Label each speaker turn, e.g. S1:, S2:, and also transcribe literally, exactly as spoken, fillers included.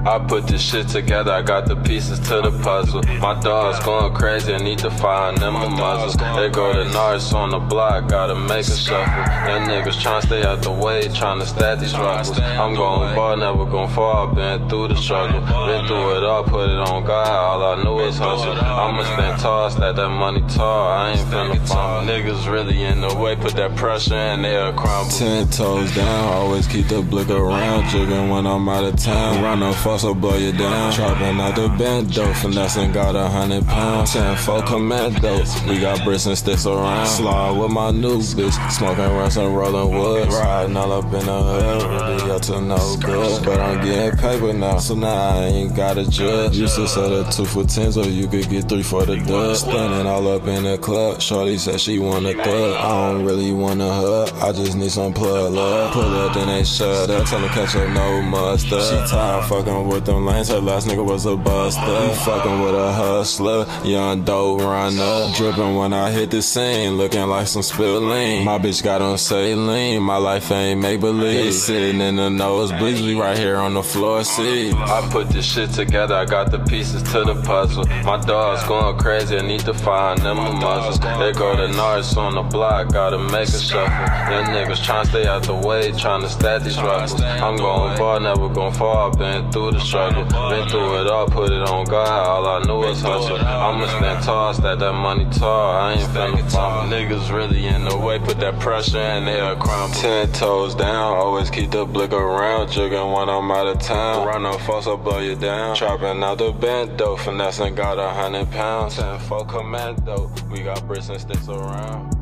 S1: I put this shit together, I got the pieces to the puzzle. My dog's going crazy, I need to find them a muzzle. They go to Norris on the block, gotta make a shuffle. Them niggas tryna stay out the way, tryna stack these ruffles. I'm going bar, never gon' fall, been through the struggle. Been through it all, put it on God, all I knew was hustle. I'ma stand tall, stack that money tall, I ain't finna fall. Niggas really in the way, put that pressure and they'll crumble.
S2: Ten toes down, always keep the blick around. Jigging when I'm out of town, run no fuss or blow you down. Trapping out the bando, finessing got a hundred pounds. Ten four commando, we got bricks and sticks around. Slide with my new bitch, smoking runs and rolling woods. Riding all up in the hood, really up to no good. But I'm getting paper now, so now I ain't got a judge. Used to sell a two for ten, so you could get three for the dub. Standing all up in the club, shorty said she want a thug. I don't really want a hug, I just need some plug love. Pull up, then they shut up, tell her catch up, no mustard. She tired fucking with them lanes, her last nigga was a buster. You fucking with a hustler, young dope runner. Dripping when I hit the scene, looking like some spilled lean. My bitch got on saline, my life ain't make-believe. Sitting in the nosebleeds, we right here on the floor seat.
S1: I put this shit together, I got the pieces to the puzzle. My dog's going crazy, I need to find them a muzzle. They go to Norris on the block, gotta make a shuffle. Them niggas tryna stay out the way, tryna stack these ruffles. I'm going bar, never gon' fall, been through the struggle. Been through it all, put it on God, all I knew was hustle. I'ma stand tall, stack that money tall, I ain't finna fall. Niggas really in the way, put that pressure and they'll crumble. Ten toes down, always keep the blick around. Jigging when I'm out of town, run no fuss or blow you down. Trapping out the bando, finessing got a hundred pounds. Ten four commando, we got bricks and sticks around.